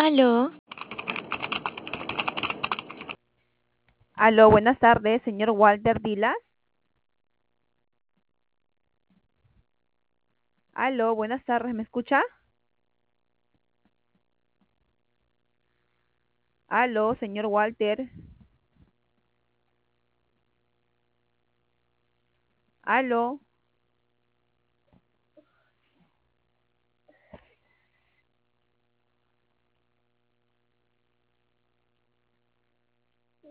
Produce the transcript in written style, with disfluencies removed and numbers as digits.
Aló, Aló, buenas tardes, señor Walter Dilas. Aló, buenas tardes, ¿me escucha? Aló, señor Walter. Aló.